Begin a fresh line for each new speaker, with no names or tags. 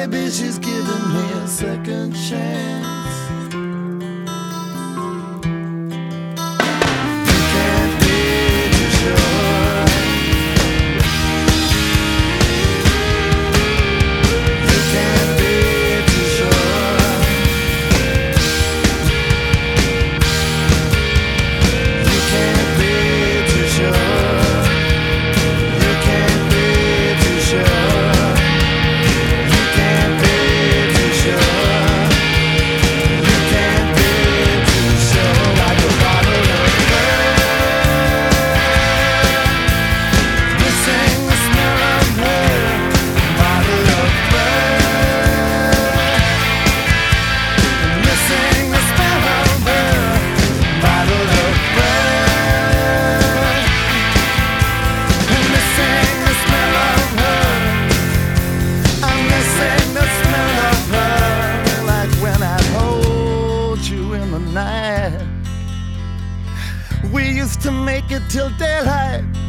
maybe she's giving me a second chance. You can't be too sure. You can't be too sure. You can't be too sure. You can't be too sure. You can't be too sure. You can't be too sure. Like a bottle of blood, missing the smell of her. Bottle of blood, missing the smell of her. Bottle of blood, missing the smell of her. I'm missing the smell of her, like when I hold you in the night. We used to make it till daylight.